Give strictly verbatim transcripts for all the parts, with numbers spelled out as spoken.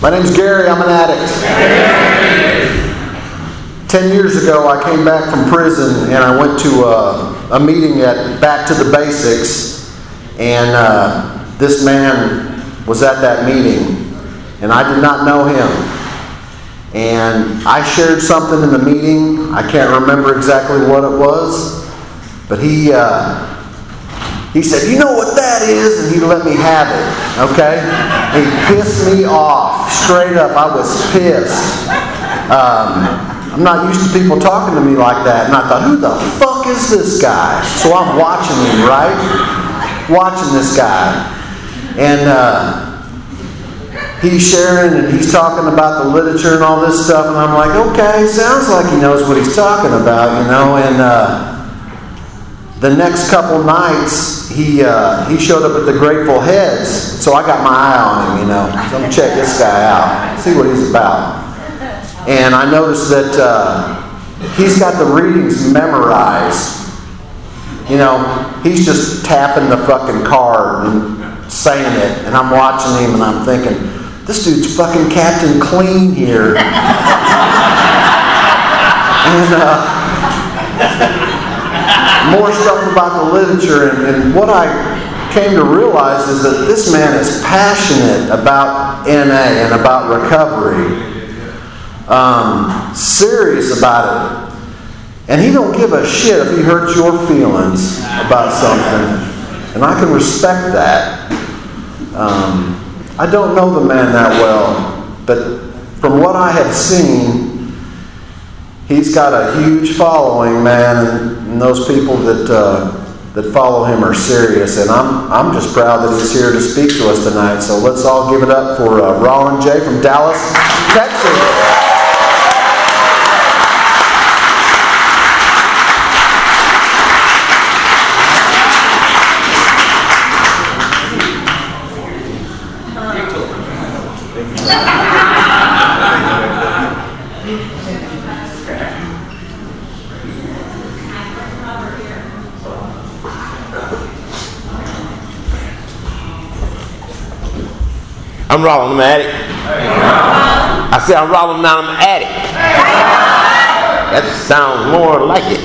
My name's Gary. I'm an addict. Ten years ago, I came back from prison and I went to a, a meeting at Back to the Basics, and uh, this man was at that meeting, and I did not know him. And I shared something in the meeting. I can't remember exactly what it was, but he uh, he said, "You know what that is?" And he let me have it. Okay? He pissed me off straight up. I was pissed. Um, I'm not used to people talking to me like that. And I thought, who the fuck is this guy? So I'm watching him, right? Watching this guy. And uh, he's sharing and he's talking about the literature and all this stuff. And I'm like, okay, sounds like he knows what he's talking about, you know. And uh, the next couple nights, he uh, he showed up at the Grateful Heads. So I got my eye on him, you know. So I'm going to check this guy out, see what he's about. And I noticed that uh, he's got the readings memorized. You know, he's just tapping the fucking card and saying it. And I'm watching him and I'm thinking, this dude's fucking Captain Clean here. and uh, more stuff about the literature. And, and what I came to realize is that this man is passionate about N A and about recovery. Um, serious about it, and he don't give a shit if he hurts your feelings about something, and I can respect that. Um, I don't know the man that well, but from what I have seen, he's got a huge following, man, and, and those people that uh, that follow him are serious, and I'm I'm just proud that he's here to speak to us tonight. So let's all give it up for uh, Roland J. from Dallas, Texas. I'm Roland, I'm an addict. I said I'm Roland, now I'm an addict. That sounds more like it.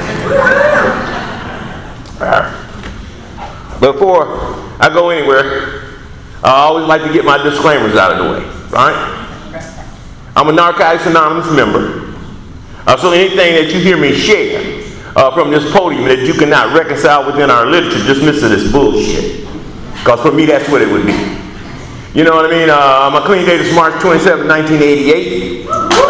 Before I go anywhere, I always like to get my disclaimers out of the way, right? I'm a Narcotics Anonymous member. Uh, so anything that you hear me share uh, from this podium that you cannot reconcile within our literature, dismiss it as bullshit. Because for me, that's what it would be. You know what I mean? Uh, my clean date is March twenty-seventh, nineteen eighty-eight.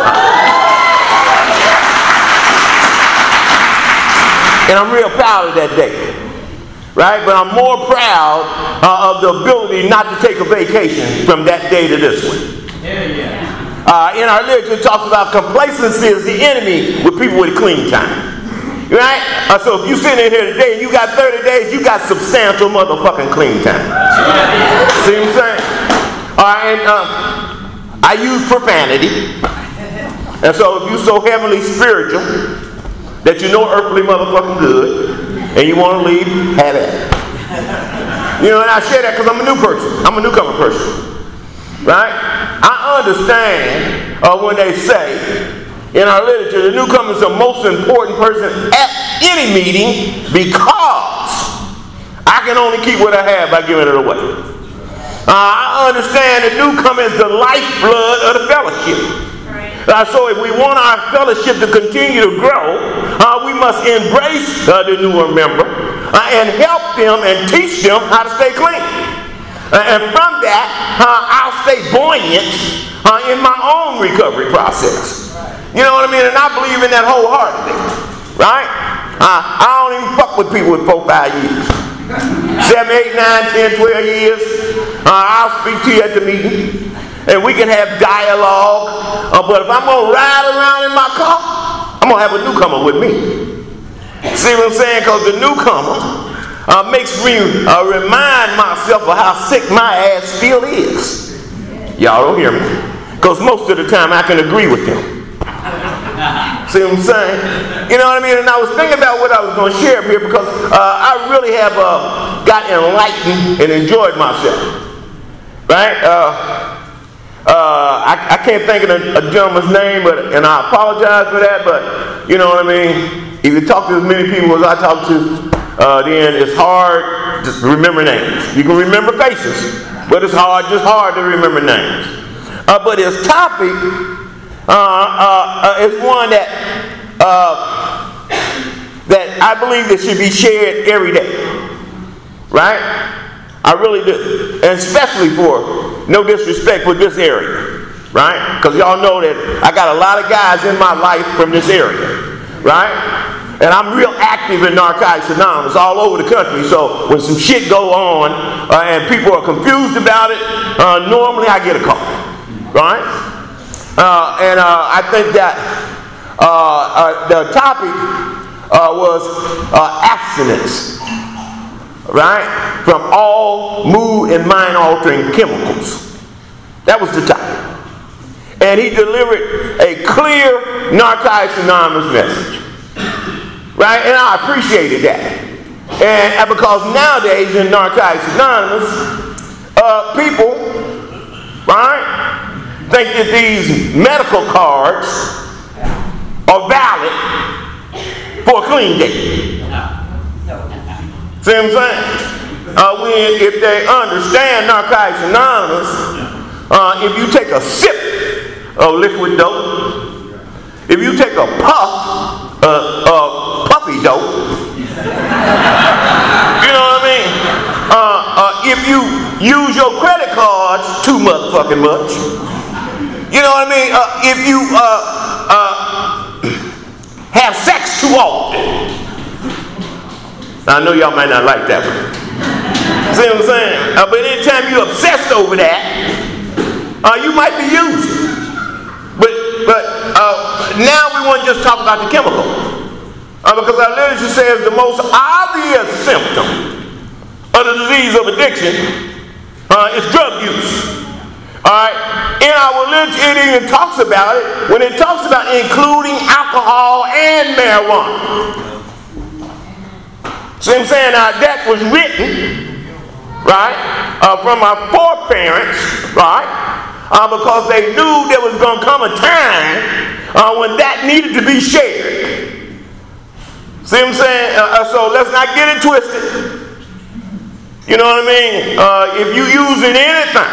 And I'm real proud of that day. Right? But I'm more proud uh, of the ability not to take a vacation from that day to this one. Yeah, yeah. Uh, in our literature, it talks about complacency is the enemy with people with clean time. Right? Uh, so if you sit in here today and you got thirty days, you got substantial motherfucking clean time. Yeah. See what I'm saying? All right, and uh, I use profanity. And so if you're so heavenly spiritual that you know earthly motherfucking good and you want to leave, have at it. You know, and I share that because I'm a new person. I'm a newcomer person. Right? I understand uh, when they say in our literature, the newcomer is the most important person at any meeting because I can only keep what I have by giving it away. Uh, I understand the newcomer is the lifeblood of the fellowship. Uh, so if we want our fellowship to continue to grow, uh, we must embrace uh, the newer member uh, and help them and teach them how to stay clean. Uh, and from that, uh, I'll stay buoyant uh, in my own recovery process. You know what I mean? And I believe in that wholeheartedly. Right? Uh, I don't even fuck with people with four, five years. Seven, eight, nine, ten, twelve years. Uh, I'll speak to you at the meeting. And we can have dialogue. Uh, but if I'm going to ride around in my car, I'm going to have a newcomer with me. See what I'm saying? Because the newcomer uh, makes me uh, remind myself of how sick my ass still is. Y'all don't hear me. Because most of the time I can agree with them. See what I'm saying? You know what I mean? And I was thinking about what I was going to share here because uh, I really have uh, got enlightened and enjoyed myself. Right? Uh, Uh, I, I can't think of a, a gentleman's name, but and I apologize for that, but you know what I mean? If you talk to as many people as I talk to, uh, then it's hard to remember names. You can remember faces, but it's hard, just hard to remember names. Uh, but his topic uh, uh, uh, is one that uh, that I believe that should be shared every day, right? I really do, and especially for no disrespect for this area, right? Because y'all know that I got a lot of guys in my life from this area, right? And I'm real active in Narcotics Anonymous all over the country. So when some shit go on uh, and people are confused about it, uh, normally I get a call, right? Uh, and uh, I think that uh, uh, the topic uh, was uh, abstinence. Right? From all mood and mind altering chemicals. That was the topic. And he delivered a clear Narcotics Anonymous message. Right? And I appreciated that. And because nowadays in Narcotics Anonymous, uh, people, right, think that these medical cards are valid for a clean day. See what I'm saying? Uh, when, if they understand Narcotics Anonymous, uh, if you take a sip of liquid dope, if you take a puff of uh, uh, puffy dope, you know what I mean? Uh, uh, if you use your credit cards too motherfucking much, you know what I mean? Uh, if you uh, uh, have sex too often. I know y'all might not like that one. See what I'm saying? Uh, but anytime you're obsessed over that, uh, you might be using. But but uh, now we want to just talk about the chemical. Uh, because our literature says the most obvious symptom of the disease of addiction uh, is drug use. Alright? In our literature, it even talks about it when it talks about including alcohol and marijuana. See what I'm saying? Now that was written, right, uh, from our foreparents, right, uh, because they knew there was going to come a time uh, when that needed to be shared. See what I'm saying? Uh, uh, so let's not get it twisted. You know what I mean? Uh, if you using anything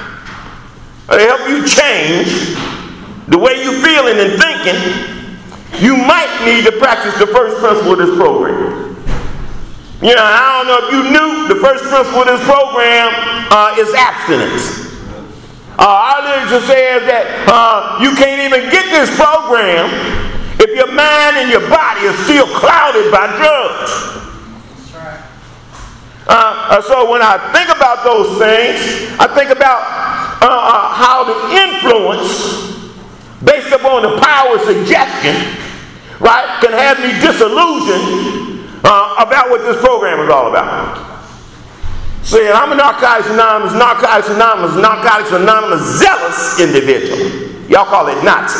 to help you change the way you're feeling and thinking, you might need to practice the first principle of this program. You know, I don't know if you knew the first principle of this program uh, is abstinence. Uh, our literature says that uh, you can't even get this program if your mind and your body is still clouded by drugs. That's right. Uh, uh, so when I think about those things, I think about uh, uh, how the influence based upon the power of suggestion, right, can have me disillusioned Uh, about what this program is all about. See, I'm a Narcotics Anonymous, Narcotics Anonymous, Narcotics Anonymous zealous individual. Y'all call it Nazi.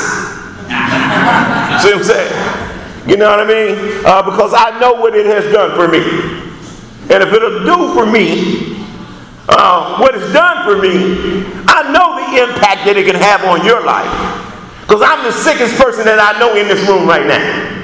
See what I'm saying? You know what I mean? Uh, because I know what it has done for me. And if it'll do for me uh, what it's done for me, I know the impact that it can have on your life. Because I'm the sickest person that I know in this room right now.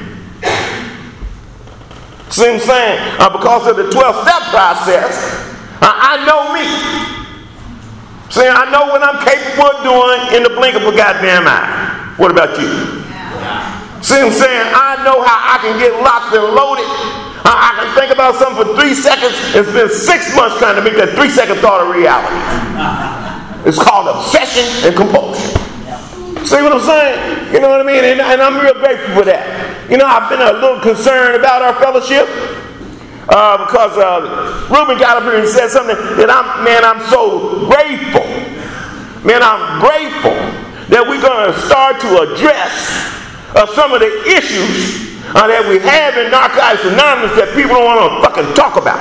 See what I'm saying? Uh, because of the twelve-step process, uh, I know me. See, I know what I'm capable of doing in the blink of a goddamn eye. What about you? Yeah. See what I'm saying? I know how I can get locked and loaded. Uh, I can think about something for three seconds and spend six months trying to make that three-second thought a reality. It's called obsession and compulsion. See what I'm saying? You know what I mean? And, and I'm real grateful for that. You know, I've been a little concerned about our fellowship uh, because uh, Ruben got up here and said something that I'm, man, I'm so grateful. Man, I'm grateful that we're going to start to address uh, some of the issues uh, that we have in Narcotics Anonymous that people don't want to fucking talk about.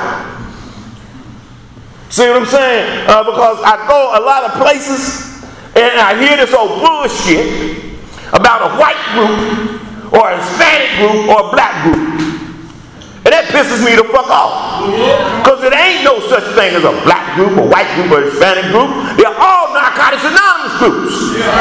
See what I'm saying? Uh, because I go a lot of places and I hear this old bullshit about a white group or a Hispanic group or a black group. And that pisses me the fuck off. Because it ain't no such thing as a black group, a white group, or a Hispanic group. They're all Narcotics Anonymous groups.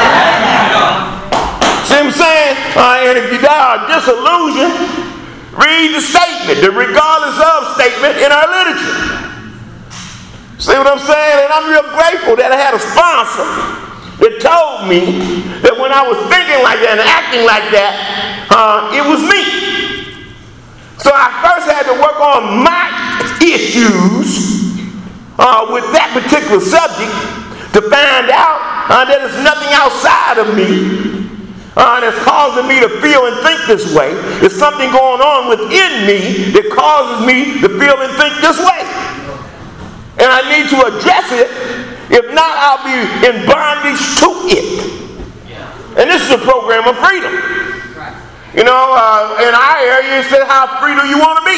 See what I'm saying? Uh, and if you are disillusioned, read the statement, the regardless of statement in our literature. See what I'm saying? And I'm real grateful that I had a sponsor that told me that when I was thinking like that and acting like that, uh, it was me. So I first had to work on my issues uh, with that particular subject to find out uh, that there's nothing outside of me Uh, that's causing me to feel and think this way. There's something going on within me that causes me to feel and think this way. And I need to address it. If not, I'll be in bondage to it. And this is a program of freedom. You know, uh, in our area, it said, how free do you want to be?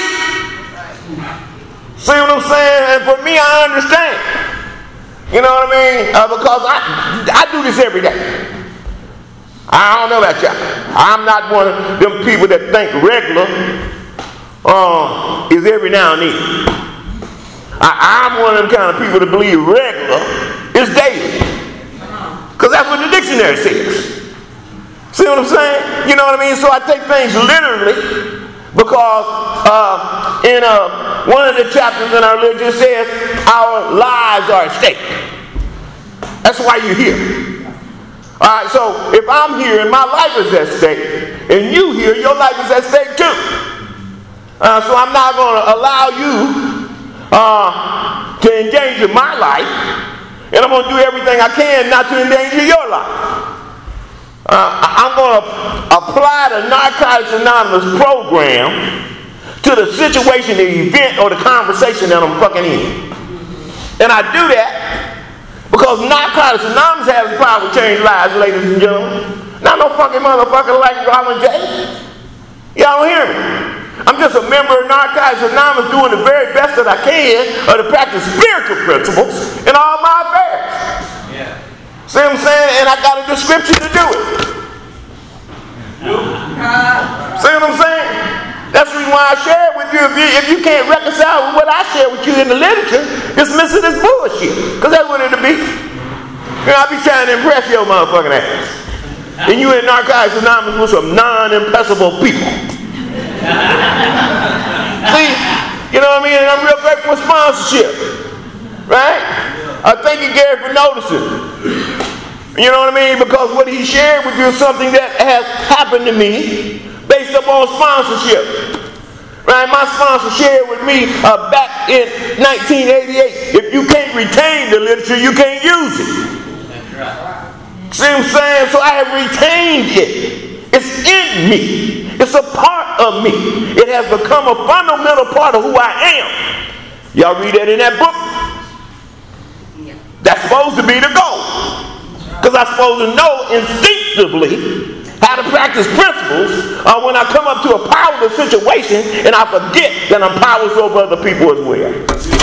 See what I'm saying? And for me, I understand. You know what I mean? Uh, because I, I do this every day. I don't know about y'all. I'm not one of them people that think regular uh, is every now and then. I, I'm one of them kind of people that believe regular is daily. Because that's what the dictionary says. See what I'm saying? You know what I mean? So I take things literally because uh, in uh, one of the chapters in our literature says our lives are at stake. That's why you're here. All right, so if I'm here and my life is at stake, and you here, your life is at stake too. Uh, so I'm not going to allow you uh, to endanger my life, and I'm going to do everything I can not to endanger your life. Uh, I'm going to apply the Narcotics Anonymous program to the situation, the event, or the conversation that I'm fucking in. And I do that because Narcotics Anonymous has the power to change lives, ladies and gentlemen. Not no fucking motherfucker like Roland J. Y'all don't hear me. I'm just a member of Narcotics Anonymous doing the very best that I can of to practice spiritual principles in all my affairs. Yeah. See what I'm saying? And I got a description to do it. Uh, See what I'm saying? That's the reason why I share it with you. If you, if you can't reconcile with what I share with you in the literature, dismiss it as bullshit. Because that's what it'll be. You know, I'll be trying to impress your motherfucking ass. And you in Narcotics Anonymous with some non-impressible people. See? You know what I mean? And I'm real grateful for sponsorship. Right? I thank you, Gary, for noticing. You know what I mean? Because what he shared with you is something that has happened to me based upon sponsorship. Right? My sponsor shared with me uh, back in nineteen eighty-eight. If you can't retain the literature, you can't use it. That's right. See what I'm saying? So I have retained it. It's in me. It's a part of me. It has become a fundamental part of who I am. Y'all read that in that book? Yeah. That's supposed to be the goal. Because I'm supposed to know instinctively how to practice principles uh, when I come up to a powerless situation and I forget that I'm powerless over other people as well.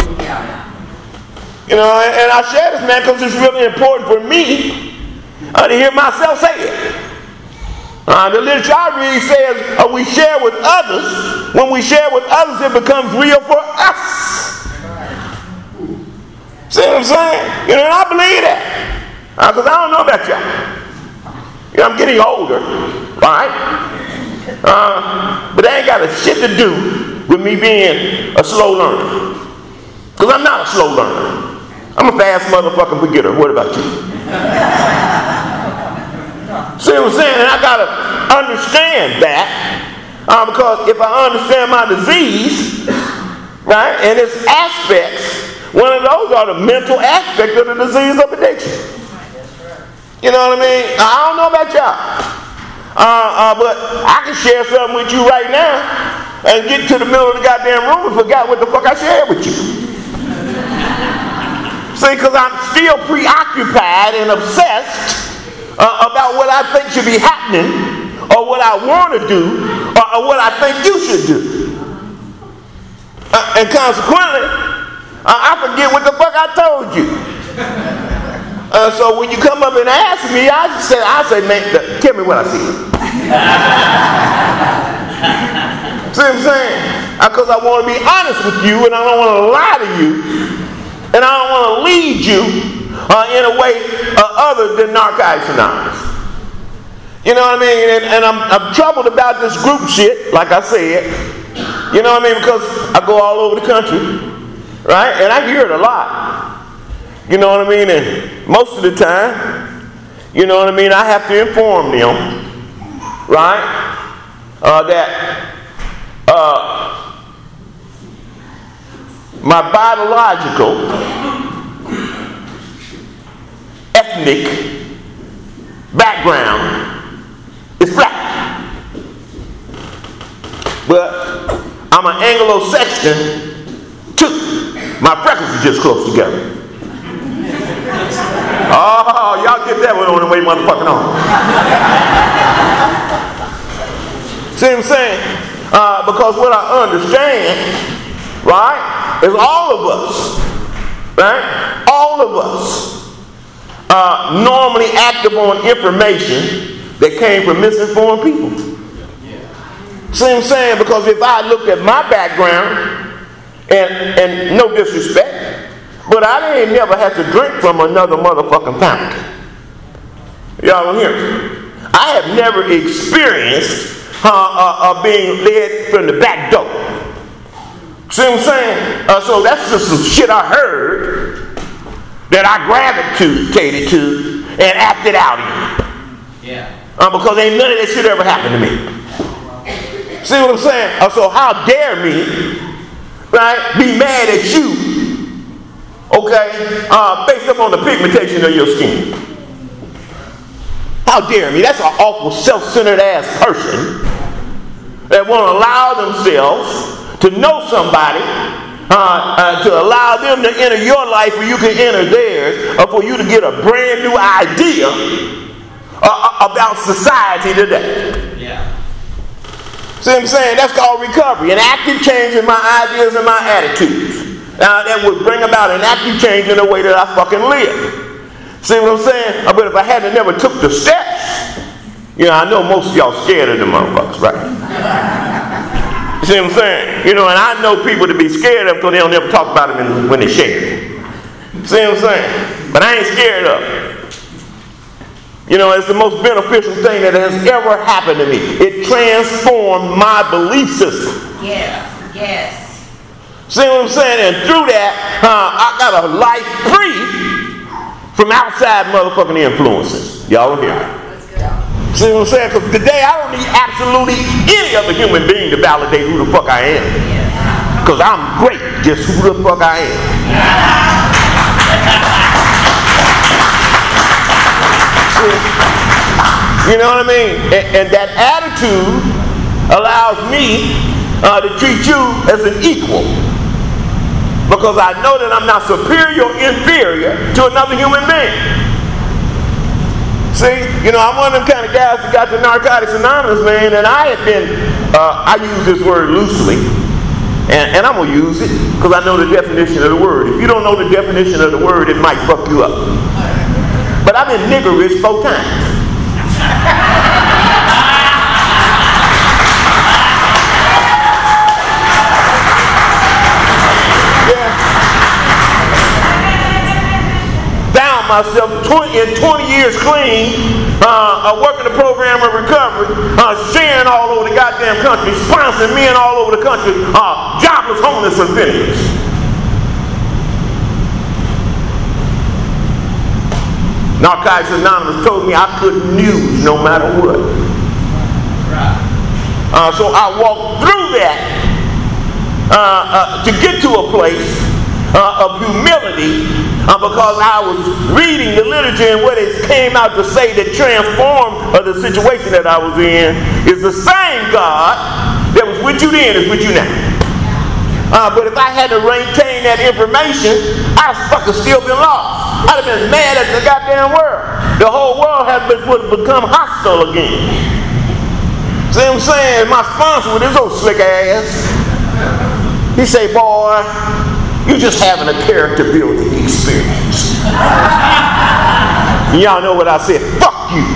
You know, and, and I share this, man, because it's really important for me uh, to hear myself say it. Uh, the literature I read says uh, we share with others. When we share with others, it becomes real for us. See what I'm saying? You know, and I believe that. Because uh, I don't know about y'all. You know, I'm getting older, right? Uh, but that ain't got a shit to do with me being a slow learner. Because I'm not a slow learner. I'm a fast motherfucking forgetter. What about you? See what I'm saying? And I got to understand that. Uh, because if I understand my disease, right, and its aspects, one of those are the mental aspect of the disease of addiction. You know what I mean? I don't know about y'all. Uh, uh, but I can share something with you right now and get to the middle of the goddamn room and forgot what the fuck I shared with you. See, because I'm still preoccupied and obsessed uh, about what I think should be happening or what I want to do or, or what I think you should do. Uh, and consequently, uh, I forget what the fuck I told you. Uh, so when you come up and ask me, I just say, I say, man, tell me what I see. See what I'm saying? Because I want to be honest with you, and I don't want to lie to you, and I don't want to lead you uh, in a way uh, other than Narcotics Anonymous. You know what I mean? And, and I'm, I'm troubled about this group shit, like I said. You know what I mean? Because I go all over the country, right? And I hear it a lot. You know what I mean? And most of the time, you know what I mean, I have to inform them, right, uh, that uh, my biological, ethnic background is black. But I'm an Anglo-Saxon too. My freckles are just close together. Oh, y'all get that one on the way motherfucking on. See what I'm saying? Uh, because what I understand, right, is all of us, right, all of us uh, normally active on information that came from misinformed people. See what I'm saying? Because if I looked at my background, and, and no disrespect, but I ain't never had to drink from another motherfucking fountain. Y'all don't hear me? I have never experienced uh, uh, uh, being led from the back door. See what I'm saying? Uh, so that's just some shit I heard that I gravitated to and acted out in. Yeah. Uh, because ain't none of that shit ever happened to me. See what I'm saying? Uh, so how dare me, right, be mad at you, okay, uh, based upon the pigmentation of your skin? How dare me? That's an awful self-centered ass person that won't allow themselves to know somebody, uh, uh, to allow them to enter your life where you can enter theirs, or for you to get a brand new idea uh, about society today. Yeah. See what I'm saying? That's called recovery. An active change in my ideas and my attitudes. Now, that would bring about an active change in the way that I fucking live. See what I'm saying? But if I hadn't never took the steps, you know, I know most of y'all scared of them motherfuckers, right? See what I'm saying? You know, and I know people to be scared of because they don't ever talk about them when they share it. See what I'm saying? But I ain't scared of it. You know, it's the most beneficial thing that has ever happened to me. It transformed my belief system. Yes, yes. See what I'm saying? And through that, uh, I got a life free from outside motherfucking influences. Y'all don't hear me? See what I'm saying? Because today I don't need absolutely any other human being to validate who the fuck I am. Because I'm great just who the fuck I am. You know what I mean? And, and that attitude allows me uh, to treat you as an equal. Because I know that I'm not superior or inferior to another human being. See, you know, I'm one of them kind of guys that got the Narcotics Anonymous, man, and I had been, uh, I use this word loosely, and, and I'm going to use it because I know the definition of the word. If you don't know the definition of the word, it might fuck you up. But I've been nigger rich four times. Myself twenty, in twenty years clean, uh, uh, working the program of recovery, uh, sharing all over the goddamn country, sponsoring men all over the country, uh, jobless, homeless, and penniless. Narcotics Anonymous told me I couldn't use no matter what. Uh, so I walked through that uh, uh, to get to a place Uh, of humility uh, because I was reading the literature and what it came out to say that transformed uh, the situation that I was in is the same God that was with you then is with you now. Uh, but if I had to retain that information, I'd fucking still been lost. I'd have been mad at the goddamn world. The whole world had been, would become hostile again. See what I'm saying? My sponsor with his old slick ass, he say, boy, you just having a character building experience. Y'all know what I said? Fuck you.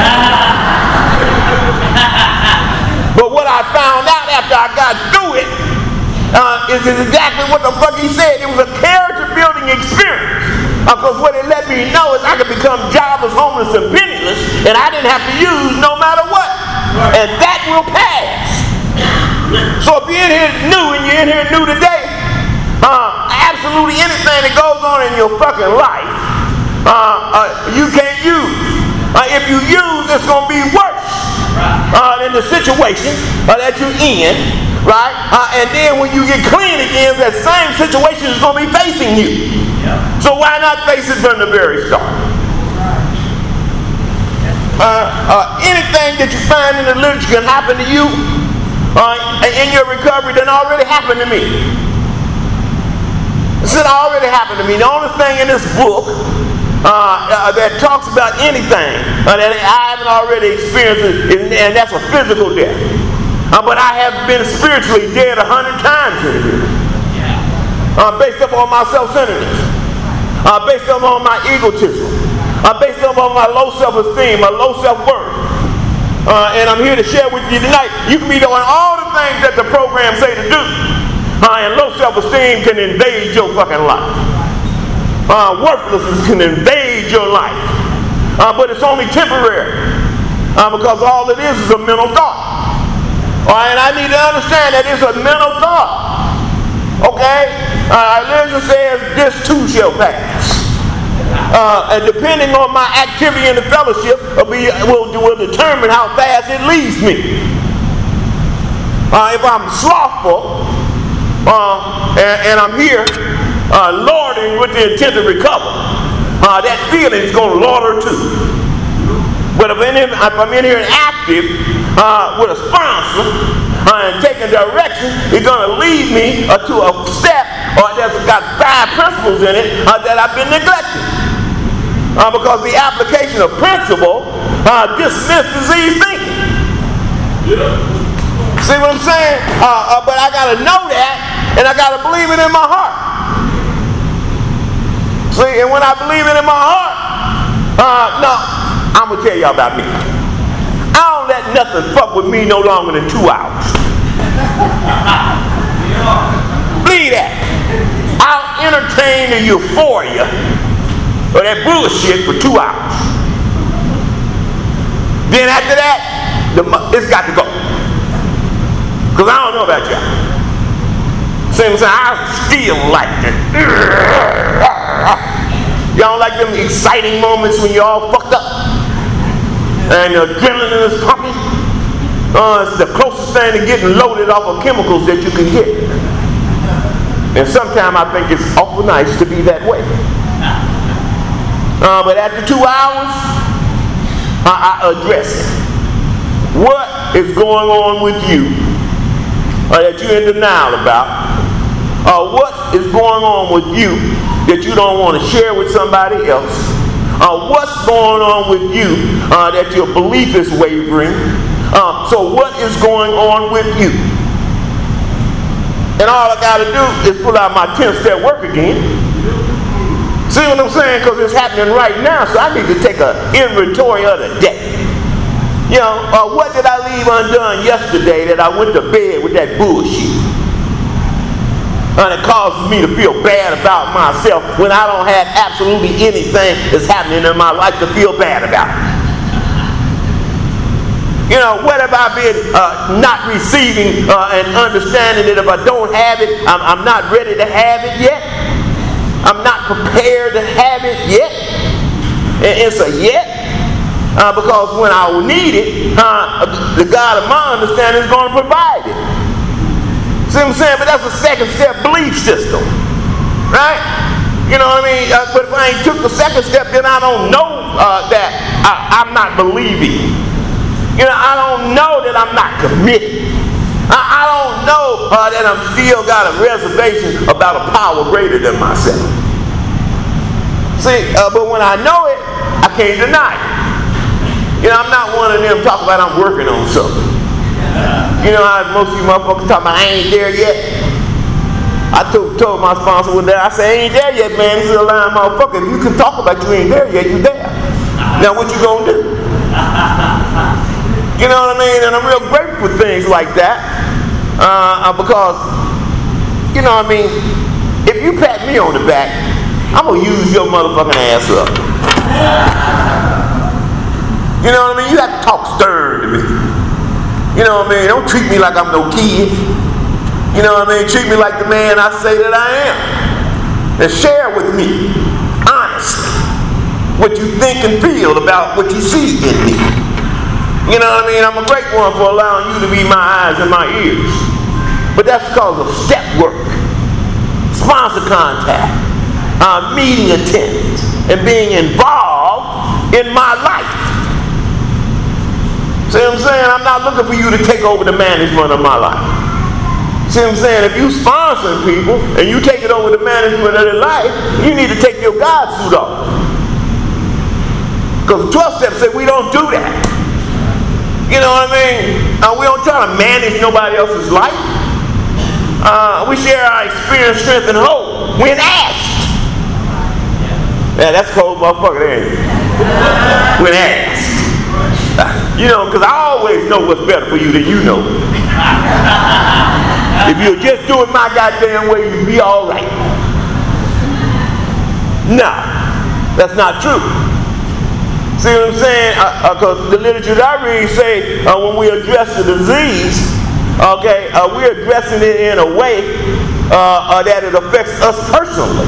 But what I found out after I got through it uh, is exactly what the fuck he said. It was a character building experience. Because uh, what it let me me know is I could become jobless, homeless, and penniless, and I didn't have to use no matter what. And that will pass. So if you're in here new and you're in here new today, uh, absolutely anything that goes on in your fucking life, uh, uh, you can't use. Uh, if you use, it's going to be worse uh, than the situation uh, that you're in, right? Uh, and then when you get clean again, that same situation is going to be facing you. So why not face it from the very start? Uh, uh, anything that you find in the literature can happen to you uh, in your recovery that already happened to me. This had already happened to me. The only thing in this book uh, uh, that talks about anything uh, that I haven't already experienced, is, and that's a physical death. Uh, but I have been spiritually dead a hundred times in here, uh, based upon my self-centeredness, uh, based upon my egotism, uh, based upon my low self-esteem, my low self-worth. Uh, and I'm here to share with you tonight. You can be doing all the things that the program say to do, uh, and low self-esteem can invade your fucking life. Uh, worthlessness can invade your life, uh, but it's only temporary, uh, because all it is is a mental thought. All right, and I need to understand that it's a mental thought. Okay, uh, religion says this too shall pass, uh, and depending on my activity in the fellowship, will, be, will, will determine how fast it leaves me. Uh, if I'm slothful uh, and, and I'm here. Uh, lording with the intent to recover, uh, that feeling is going to lord too. But if, in, if I'm in here and active uh, with a sponsor uh, and taking direction, it's going to lead me uh, to a step uh, that's got five principles in it uh, that I've been neglecting. Uh, because the application of principle uh, dismisses disease thinking. Yeah. See what I'm saying? Uh, uh, but I got to know that, and I got to believe it in my heart. See, and when I believe it in my heart, uh, no, I'm going to tell y'all about me. I don't let nothing fuck with me no longer than two hours. Believe that. I'll entertain the euphoria of that bullshit for two hours. Then after that, the, it's got to go. Because I don't know about y'all. See what I'm saying? I still like it. Y'all don't like them exciting moments when you're all fucked up and the adrenaline is pumping? Uh, it's the closest thing to getting loaded off of chemicals that you can get. And sometimes I think it's awful nice to be that way. Uh, but after two hours, I, I address it. What is going on with you uh, that you're in denial about? Uh, what is going on with you that you don't want to share with somebody else? Uh, what's going on with you uh, that your belief is wavering? Uh, so what is going on with you? And all I got to do is pull out my ten-step work again. See what I'm saying? Because it's happening right now, so I need to take an inventory of the day. You know, uh, what did I leave undone yesterday that I went to bed with that bullshit? And it causes me to feel bad about myself when I don't have absolutely anything that's happening in my life to feel bad about. You know, what have I been uh, not receiving uh, and understanding that if I don't have it, I'm, I'm not ready to have it yet? I'm not prepared to have it yet? And it's a yet? Uh, because when I will need it, uh, the God of my understanding is going to provide it. See what I'm saying? But that's a second step belief system. Right? You know what I mean? Uh, but if I ain't took the second step, then I don't know uh, that I, I'm not believing. You know, I don't know that I'm not committed. I, I don't know uh, that I'm still got a reservation about a power greater than myself. See, uh, but when I know it, I can't deny it. You know, I'm not one of them talking about I'm working on something. You know how most of you motherfuckers talk about I ain't there yet? I told, told my sponsor one day, I said, I ain't there yet, man. This is a lying motherfucker. If you can talk about you ain't there yet, you there. Now what you gonna do? You know what I mean? And I'm real grateful for things like that. Uh, because, you know what I mean, if you pat me on the back, I'm going to use your motherfucking ass up. You know what I mean? You have to talk stern to me. You know what I mean? Don't treat me like I'm no kid. You know what I mean? Treat me like the man I say that I am. And share with me, honestly, what you think and feel about what you see in me. You know what I mean? I'm a great one for allowing you to be my eyes and my ears. But that's because of step work, sponsor contact, uh, meeting attendance, and being involved in my life. See what I'm saying? I'm not looking for you to take over the management of my life. See what I'm saying? If you sponsoring people and you take it over the management of their life, you need to take your God suit off. Because twelve steps say we don't do that. You know what I mean? Uh, we don't try to manage nobody else's life. Uh, we share our experience, strength, and hope when asked. Yeah, that's cold motherfucker, ain't it? When asked. You know, because I always know what's better for you than you know. If you'll just do it my goddamn way, you'll be all right. No, that's not true. See what I'm saying? Because uh, uh, the literature that I read say uh, when we address the disease, okay, uh, we're addressing it in a way uh, uh, that it affects us personally.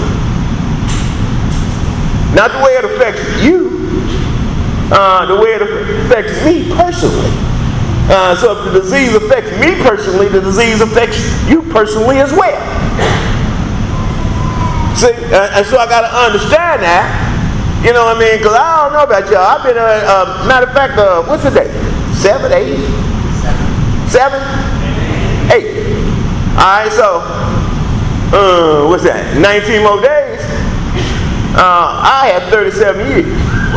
Not the way it affects you, uh, the way it affects me personally. Uh, so if the disease affects me personally, the disease affects you personally as well. See, uh, and so I got to understand that. You know what I mean? Because I don't know about y'all. I've been, uh, uh, matter of fact, uh, what's the date? Seven, eight? Seven? Eight. All right, so, uh, what's that? nineteen more days. Uh, I have thirty-seven years.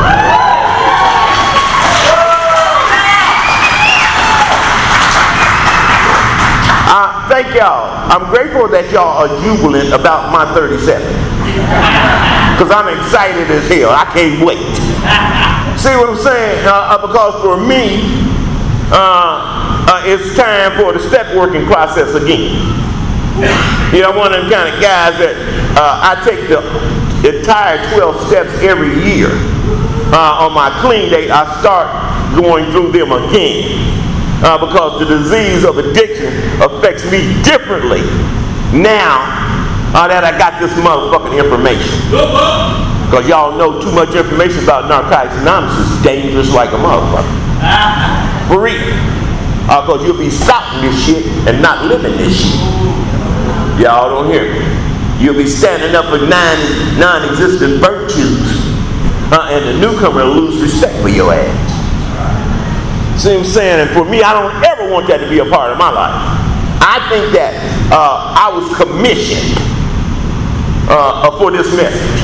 Uh, thank y'all. I'm grateful that y'all are jubilant about my thirty-seven. Because I'm excited as hell. I can't wait. See what I'm saying? Uh, uh, because for me, uh, uh, it's time for the step working process again. You know, I'm one of them kind of guys that uh, I take the entire twelve steps every year. Uh, on my clean date, I start going through them again. Uh, because the disease of addiction affects me differently now uh, that I got this motherfucking information. Because y'all know too much information about Narcotics Anonymous is dangerous like a motherfucker. For real. Because uh, you'll be stopping this shit and not living this shit. Y'all don't hear me. You'll be standing up for non- non-existent virtues. Uh, and the newcomer will lose respect for your ass. See what I'm saying? And for me, I don't ever want that to be a part of my life. I think that uh, I was commissioned uh, for this message.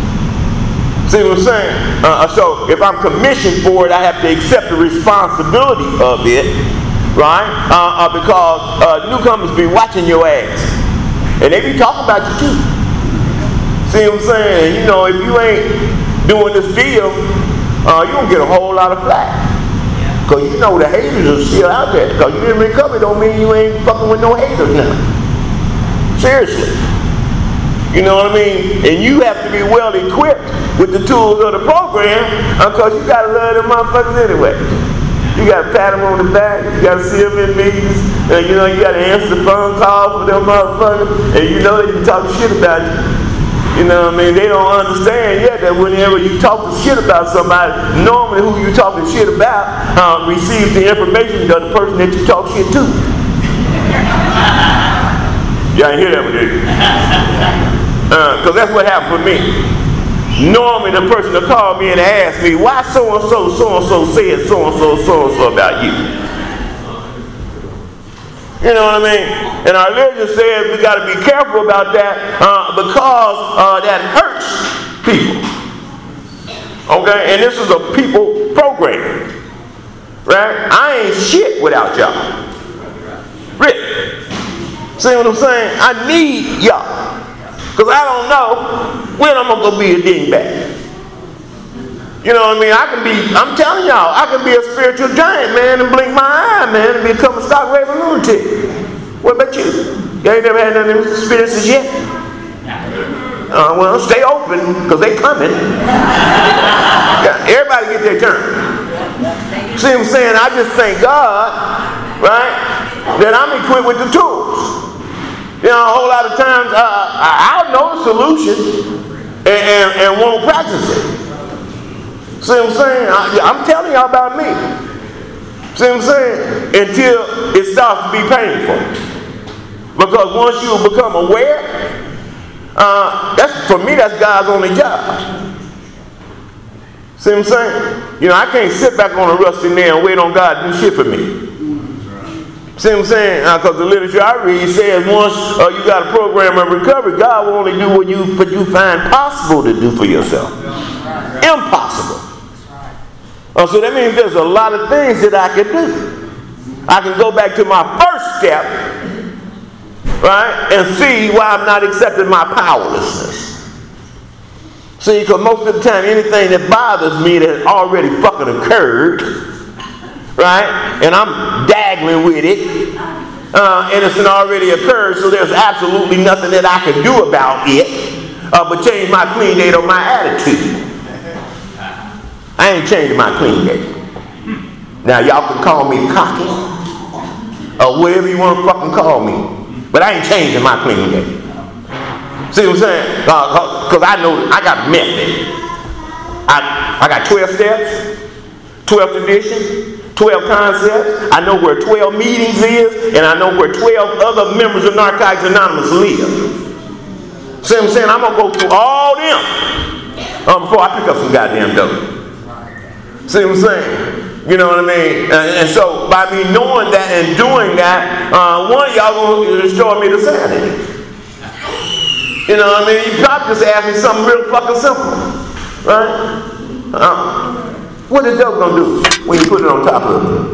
See what I'm saying? Uh, so if I'm commissioned for it, I have to accept the responsibility of it, right? Uh, uh, because uh, newcomers be watching your ass. And they be talking about you too. See what I'm saying? You know, if you ain't doing this deal, uh, you don't get a whole lot of flack. Because you know the haters are still out there. Because you didn't recover don't mean you ain't fucking with no haters now. Seriously. You know what I mean? And you have to be well equipped with the tools of the program because you got to love them motherfuckers anyway. You got to pat them on the back. You got to see them in meetings. And you know, you got to answer the phone calls for them motherfuckers. And you know they can talk shit about you. You know what I mean? They don't understand yet that whenever you talk shit about somebody, normally who you talking shit about uh, receives the information of the person that you talk shit to. Y'all ain't hear that one, did you? Because uh, that's what happened for me. Normally the person will call me and ask me, why so-and-so, so-and-so said so-and-so, so-and-so about you? You know what I mean? And our religion says we got to be careful about that uh, because uh, that hurts people. Okay? And this is a people program. Right? I ain't shit without y'all. Really. See what I'm saying? I need y'all. Because I don't know when I'm going to be a dingbat. You know what I mean? I can be, I'm telling y'all, I can be a spiritual giant, man, and blink my eye, man, and become a stock raving lunatic. What about you? You ain't never had none of those experiences yet? Uh, well, stay open because they coming. Yeah, everybody get their turn. See what I'm saying? I just thank God, right, that I'm equipped with the tools. You know, a whole lot of times uh, I'll know the solution and, and, and won't practice it. See what I'm saying? I, I'm telling y'all about me. See what I'm saying? Until it starts to be painful. Because once you become aware, uh, that's for me, that's God's only job. See what I'm saying? You know, I can't sit back on a rusty nail and wait on God to do shit for me. See what I'm saying? Because uh, the literature I read says once uh, you got a program of recovery, God will only do what you, what you find possible to do for yourself. Impossible. Uh, so that means there's a lot of things that I can do. I can go back to my first step, right, and see why I'm not accepting my powerlessness. See, because most of the time, anything that bothers me that has already fucking occurred, right, and I'm daggling with it, uh, and it's already occurred, so there's absolutely nothing that I can do about it uh, but change my clean date or my attitude. I ain't changing my clean date. Now, y'all can call me cocky or whatever you want to fucking call me, but I ain't changing my clean date. See what I'm saying? Because uh, I know I got method. I, I got twelve steps, twelfth edition, twelve concepts. I know where twelve meetings is, and I know where twelve other members of Narcotics Anonymous live. See what I'm saying? I'm going to go through all them uh, before I pick up some goddamn dope. See what I'm saying? You know what I mean? And, and so by me knowing that and doing that, uh, one of y'all going to destroy me to sanity. You know what I mean? You probably just ask me something real fucking simple. Right? Uh, what is dope going to do when you put it on top of it?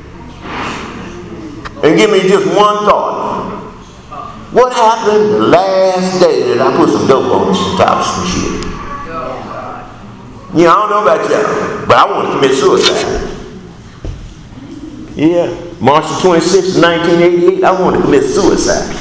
And give me just one thought. What happened the last day that I put some dope on top of some shit? Yeah, I don't know about y'all, but I want to commit suicide. Yeah, March twenty-sixth, nineteen eighty-eight, I want to commit suicide.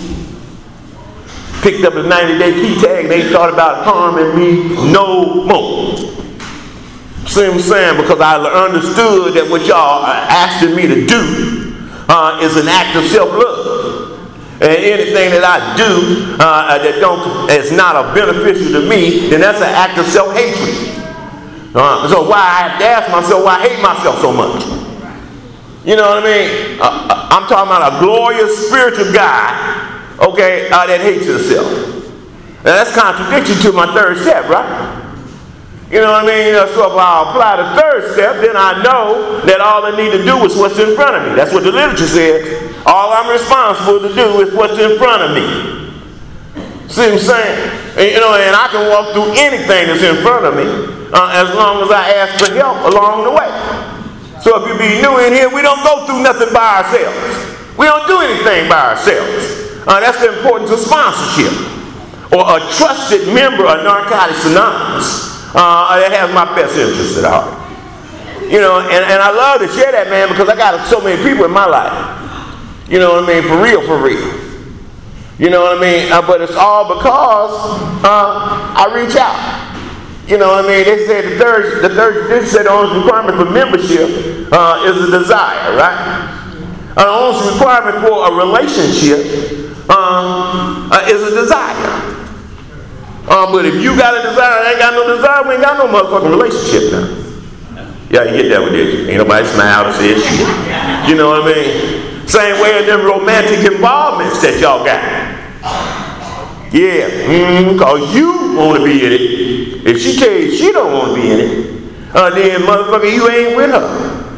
Picked up a ninety-day key tag and they thought about harming me no more. See what I'm saying? Because I understood that what y'all are asking me to do uh, is an act of self-love. And anything that I do uh, that don't is not a beneficial to me, then that's an act of self-hatred. Uh, so why I have to ask myself why I hate myself so much. You know what I mean? Uh, I'm talking about a glorious spiritual guy, okay, uh, that hates himself. Now that's contradiction to my third step, right? You know what I mean? Uh, so if I apply the third step, then I know that all I need to do is what's in front of me. That's what the literature says. All I'm responsible to do is what's in front of me. See what I'm saying? And, you know, and I can walk through anything that's in front of me. Uh, as long as I ask for help along the way. So if you be new in here, we don't go through nothing by ourselves. We don't do anything by ourselves. Uh, that's the importance of sponsorship. Or a trusted member of Narcotics Anonymous uh, that has my best interest at heart. You know, and, and I love to share that, man, because I got so many people in my life. You know what I mean? For real, for real. You know what I mean? Uh, but it's all because uh, I reach out. You know what I mean? They said the third, the third tradition said the only requirement for membership uh, is a desire, right? Uh, the only requirement for a relationship um, uh, is a desire. Um, but if you got a desire, I ain't got no desire, we ain't got no motherfucking relationship now. Yeah, you get that one, did you? Ain't nobody smiled or said shit. You know what I mean? Same way in them romantic involvements that y'all got. Yeah, mm, cause you want to be in it. If she tell you she don't want to be in it, uh, then motherfucker, you ain't with her.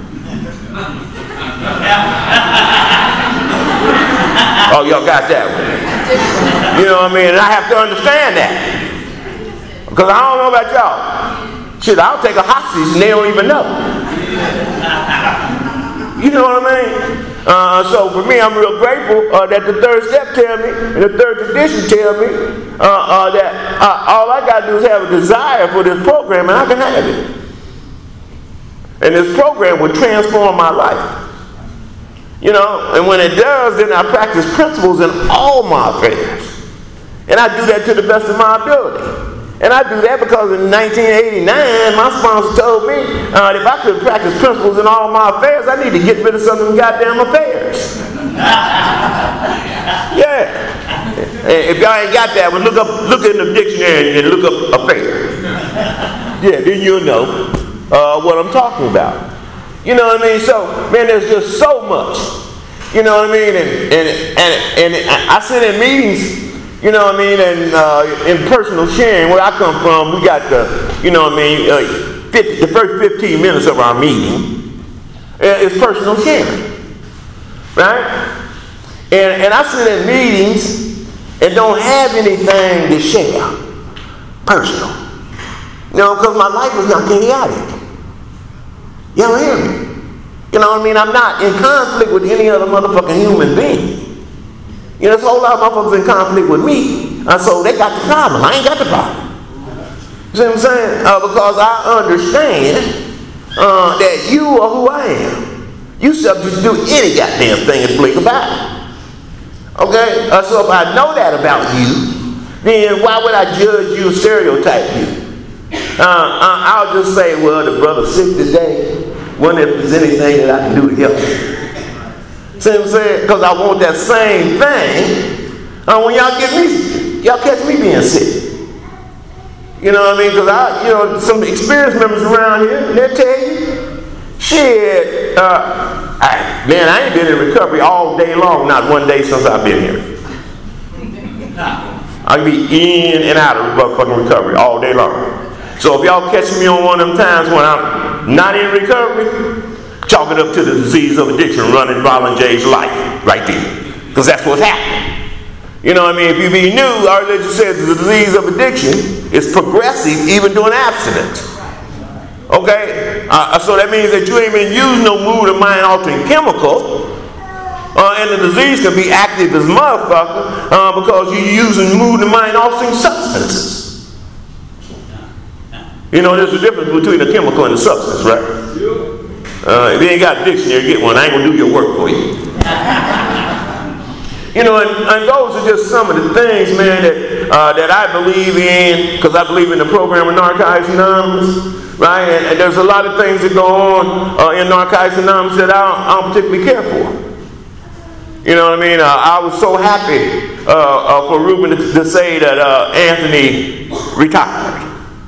Oh, y'all got that one. You know what I mean? And I have to understand that. Because I don't know about y'all. Shit, I'll take a hostage and they don't even know. You know what I mean? Uh, so for me, I'm real grateful uh, that the third step tell me, and the third tradition tell me uh, uh, that uh, all I got to do is have a desire for this program and I can have it. And this program will transform my life. You know, and when it does, then I practice principles in all my affairs. And I do that to the best of my ability. And I do that because in nineteen eighty-nine, my sponsor told me uh, if I could practice principles in all my affairs, I need to get rid of some of them goddamn affairs. Yeah. If y'all ain't got that one, look up, look in the dictionary and look up affair. Yeah, then you'll know uh, what I'm talking about. You know what I mean? So, man, there's just so much. You know what I mean? And and and, and I sit in meetings. You know what I mean? And uh, in personal sharing, where I come from, we got the, you know what I mean, uh, fifty, the first fifteen minutes of our meeting is personal sharing, right? And, and I sit in meetings and don't have anything to share, personal. You know, because my life is not chaotic. You don't hear me? You know what I mean? I'm not in conflict with any other motherfucking human being. You know, there's a whole lot of motherfuckers in conflict with me, and so they got the problem. I ain't got the problem. You see what I'm saying? Uh, because I understand uh, that you are who I am. You subject to do any goddamn thing and blink about it. Okay? Uh, so if I know that about you, then why would I judge you, stereotype you? Uh, uh, I'll just say, well, the brother's sick today. Wonder if there's anything that I can do to help him. See what I'm saying? Because I want that same thing uh, when y'all get me, y'all catch me being sick. You know what I mean? Because I, you know, some experienced members around here, they'll tell you, shit, uh, I, man, I ain't been in recovery all day long, not one day since I've been here. I'll be in and out of motherfucking recovery all day long. So if y'all catch me on one of them times when I'm not in recovery, chalk it up to the disease of addiction running Roland J's life right there. Because that's what's happening. You know what I mean? If you be new, our religion says the disease of addiction is progressive even during abstinence. Okay? Uh, so that means that you ain't been using no mood or mind altering chemical. Uh, and the disease can be active as motherfucker uh, because you're using mood and mind altering substances. You know, there's a difference between a chemical and a substance, right? Uh, if you ain't got a dictionary, get one. I ain't gonna do your work for you. You know, and, and those are just some of the things, man, that uh, that I believe in, because I believe in the program of Narcotics Anonymous, right? And, and there's a lot of things that go on uh, in Narcotics Anonymous that I don't, I don't particularly care for. You know what I mean? Uh, I was so happy uh, uh, for Ruben to, to say that uh, Anthony retired.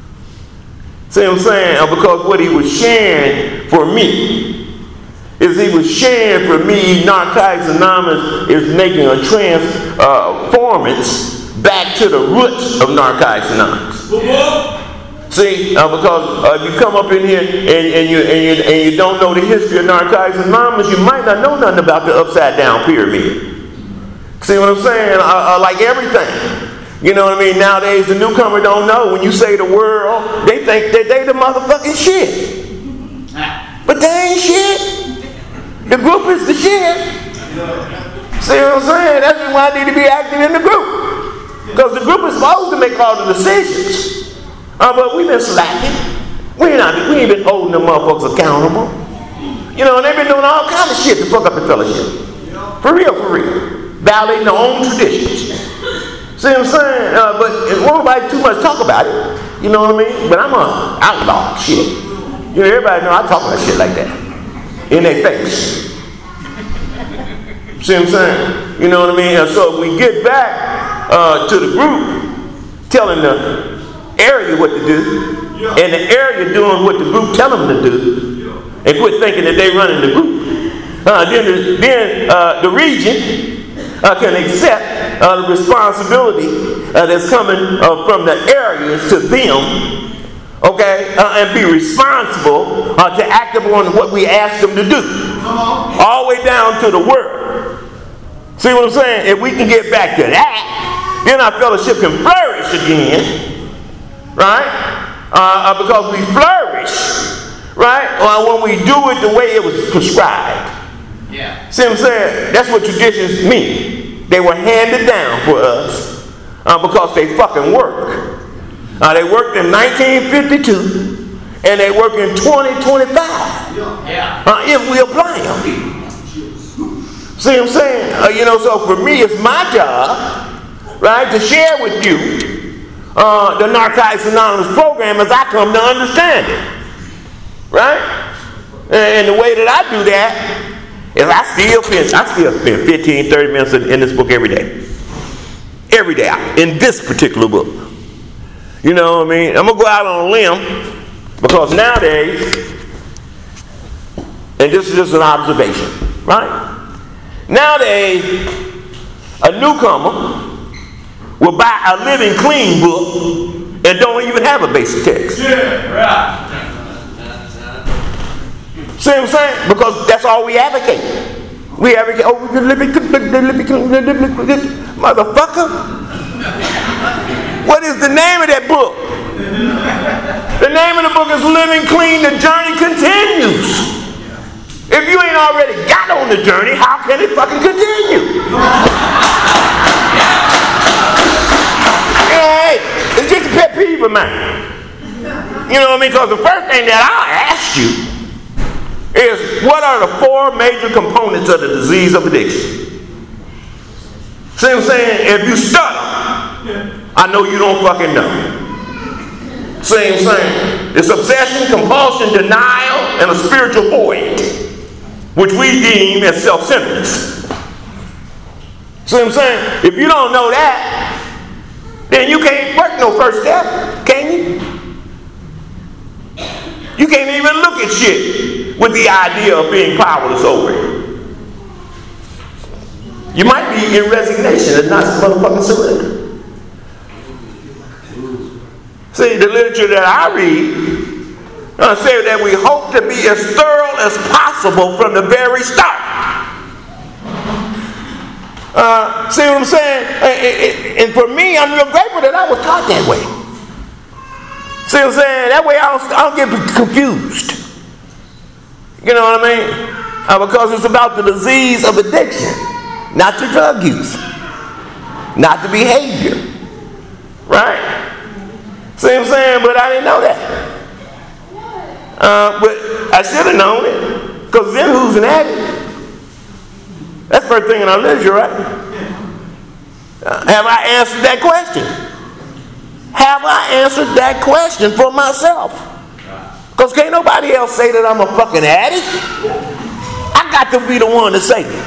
See what I'm saying? Uh, because what he was sharing for me is he was sharing for me Narcotics Anonymous is making a transformance uh, back to the roots of Narcotics Anonymous. See, uh, because uh, if you come up in here and, and, you, and, you, and you don't know the history of Narcotics Anonymous, you might not know nothing about the upside down pyramid. See what I'm saying? Uh, uh, like everything. You know what I mean? Nowadays, the newcomer don't know. When you say the world, they think that they the motherfucking shit. But they ain't shit. The group is the shit. See what I'm saying? That's why I need to be active in the group. Because the group is supposed to make all the decisions. Uh, but we've been slacking. We ain't, not, we ain't been holding them motherfuckers accountable. You know, and they've been doing all kinds of shit to fuck up the fellowship. For real, for real. Violating their own traditions. See what I'm saying? Uh, but if nobody too much talk about it, you know what I mean? But I'm a outlaw, shit. You know, everybody know I talk about shit like that. In their face. See what I'm saying? You know what I mean? And so we get back uh, to the group telling the area what to do, and the area doing what the group tell them to do, and quit thinking that they running the group. Uh, then the, then uh, the region uh, can accept Uh, the responsibility uh, that's coming uh, from the areas to them, okay, uh, and be responsible uh, to act upon what we ask them to do, all the way down to the word. See what I'm saying? If we can get back to that, then our fellowship can flourish again, right? Uh, because we flourish, right, uh, when we do it the way it was prescribed. Yeah. See what I'm saying? That's what traditions mean. They were handed down for us uh, because they fucking work. Uh, they worked in nineteen fifty-two and they work in twenty twenty-five yeah. uh, if we apply them. See what I'm saying? Uh, you know, so for me, it's my job right, to share with you uh, the Narcotics Anonymous program as I come to understand it, right? And, and the way that I do that is I still spend, I still spend fifteen, thirty minutes in, in this book every day. Every day, in this particular book. You know what I mean? I'm going to go out on a limb because nowadays, and this is just an observation, right? Nowadays, a newcomer will buy a Living Clean book and don't even have a basic text. Yeah, right. See what I'm saying? Because that's all we advocate. We advocate, oh, the Living Clean, the Living Clean, the Living Clean, motherfucker. What is the name of that book? The name of the book is Living Clean, The Journey Continues. If you ain't already got on the journey, how can it fucking continue? Hey, it's just a pet peeve of mine. You know what I mean? Because the first thing that I'll ask you is, what are the four major components of the disease of addiction? See what I'm saying? If you stutter, I know you don't fucking know. See what I'm saying? It's obsession, compulsion, denial, and a spiritual void, which we deem as self-centeredness. See what I'm saying? If you don't know that, then you can't work no first step, can you? You can't even look at shit with the idea of being powerless over it. You might be in resignation and not motherfucking surrender. See, the literature that I read uh, says that we hope to be as thorough as possible from the very start. Uh, see what I'm saying? And, and for me, I'm real grateful that I was taught that way. See what I'm saying? That way I don't, I don't get confused. You know what I mean? Uh, because it's about the disease of addiction, not the drug use, not the behavior. Right? See what I'm saying? But I didn't know that. Uh, but I should have known it. Because then who's an addict? That's the first thing in our literature, right? Uh, have I answered that question? Have I answered that question for myself? Because can't nobody else say that I'm a fucking addict. I got to be the one to say it.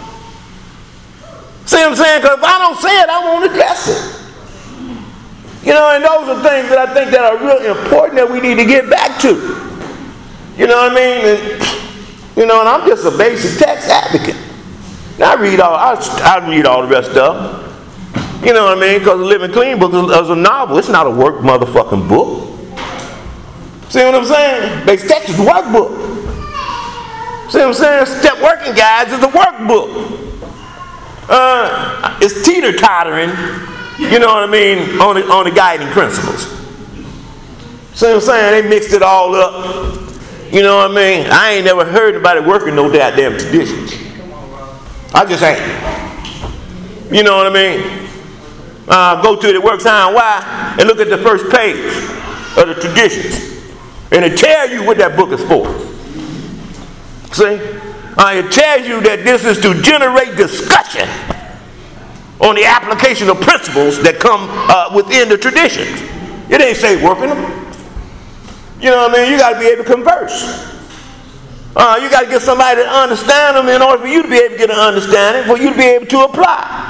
See what I'm saying? Because if I don't say it, I won't address it. You know, and those are things that I think that are really important that we need to get back to. You know what I mean? And, you know, and I'm just a basic text advocate. And I read all, I, I read all the rest of them. You know what I mean? Because the Living Clean book is, is a novel. It's not a work motherfucking book. See what I'm saying? Basic text is a workbook. See what I'm saying? Step Working Guides is a workbook. Uh, it's teeter-tottering, you know what I mean, on the, on the guiding principles. See what I'm saying? They mixed it all up. You know what I mean? I ain't never heard anybody working no goddamn traditions. I just ain't. You know what I mean? Uh, go to the Works High and Why and look at the first page of the traditions. And it tells you what that book is for. See? Uh, it tells you that this is to generate discussion on the application of principles that come uh, within the traditions. It ain't say working them. You know what I mean? You got to be able to converse. Uh, you got to get somebody to understand them in order for you to be able to get an understanding, for you to be able to apply.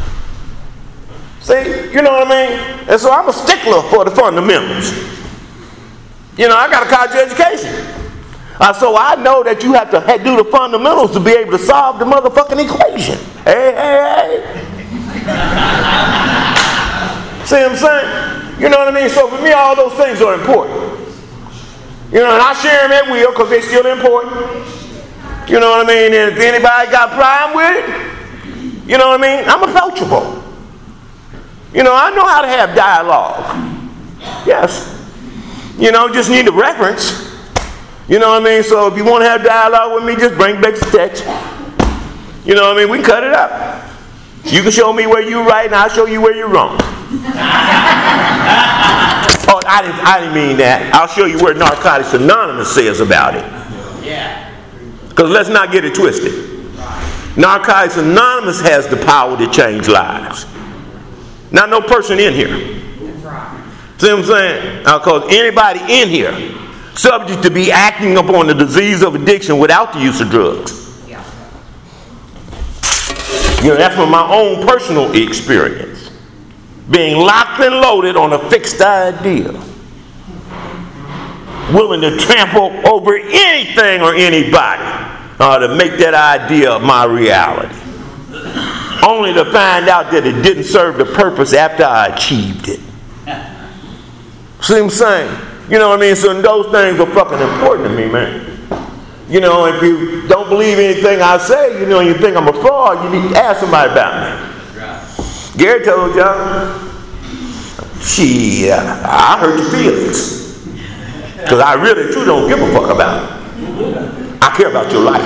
See? You know what I mean? And so I'm a stickler for the fundamentals. You know, I got a college education. Uh, so I know that you have to ha- do the fundamentals to be able to solve the motherfucking equation. Hey, hey, hey. See what I'm saying? You know what I mean? So for me, all those things are important. You know, and I share them at will because they're still important. You know what I mean? And if anybody got a problem with it, you know what I mean? I'm approachable. You know, I know how to have dialogue. Yes. You know, just need a reference. You know what I mean? So if you want to have dialogue with me, just bring back the text. You know what I mean? We cut it up. You can show me where you're right and I'll show you where you're wrong. Oh, I didn't, I didn't mean that. I'll show you where Narcotics Anonymous says about it. Yeah. Because let's not get it twisted. Narcotics Anonymous has the power to change lives. Not no person in here. That's right. See what I'm saying? Because anybody in here subject to be acting upon the disease of addiction without the use of drugs. Yeah. You know, that's from my own personal experience. Being locked and loaded on a fixed idea. Willing to trample over anything or anybody uh, to make that idea my reality. Only to find out that it didn't serve the purpose after I achieved it. See what I'm saying? You know what I mean? So those things are fucking important to me, man. You know, if you don't believe anything I say, you know, and you think I'm a fraud, you need to ask somebody about me. Right. Gary told y'all, shit, I hurt your feelings. Because I really, truly don't give a fuck about it. I care about your life.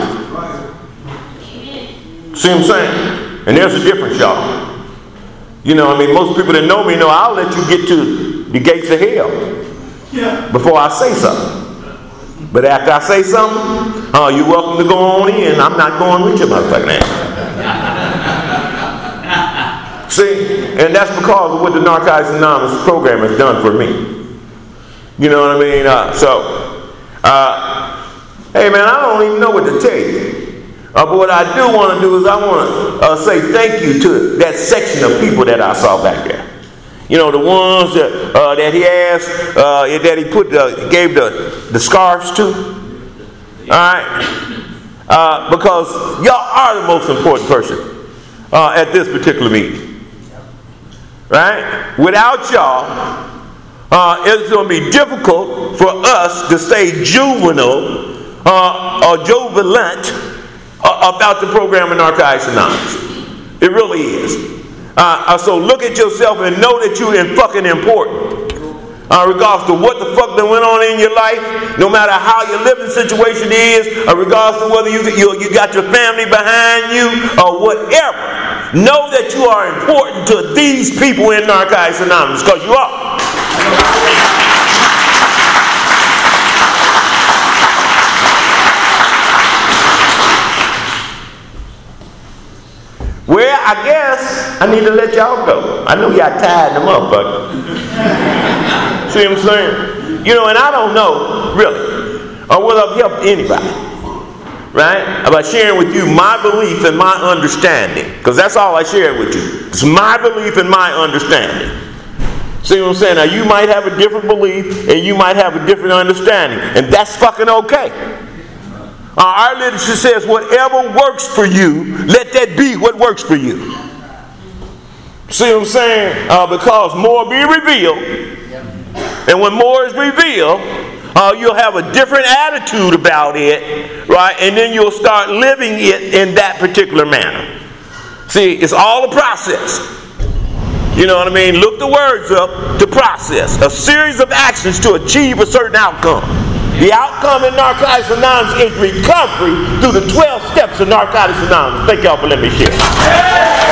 See what I'm saying? And there's a difference, y'all. You know, I mean, most people that know me know I'll let you get to the gates of hell before I say something. But after I say something, oh, you're welcome to go on in. I'm not going with your motherfucking ass. See? And that's because of what the Narcotics Anonymous program has done for me. You know what I mean? Uh, so, uh, hey man, I don't even know what to tell you. Uh, but what I do want to do is I want to uh, say thank you to that section of people that I saw back there. You know, the ones that uh, that he asked, uh, that he put, the, gave the, the scarves to. All right? Uh, because y'all are the most important person uh, at this particular meeting. Right? Without y'all, Uh, it's going to be difficult for us to stay juvenile uh, or jubilant uh, about the program in Narcotics Anonymous. It really is. Uh, uh, so look at yourself and know that you're in fucking important. Uh, regardless to what the fuck that went on in your life, no matter how your living situation is, or regardless to whether you, you, you got your family behind you or whatever, know that you are important to these people in Narcotics Anonymous, because you are. Well, I guess I need to let y'all go. I know y'all tired in the motherfucker. See what I'm saying? You know, and I don't know, really, or whether I've helped anybody, right? About sharing with you my belief and my understanding. Because that's all I share with you. It's my belief and my understanding. See what I'm saying? Now, you might have a different belief and you might have a different understanding. And that's fucking okay. Uh, our literature says whatever works for you, let that be what works for you. See what I'm saying? Uh, because more be revealed. And when more is revealed, uh, you'll have a different attitude about it, right? And then you'll start living it in that particular manner. See, it's all a process. You know what I mean? Look the words up to process. A series of actions to achieve a certain outcome. The outcome in Narcotics Anonymous is recovery through the twelve steps of Narcotics Anonymous. Thank y'all for letting me share.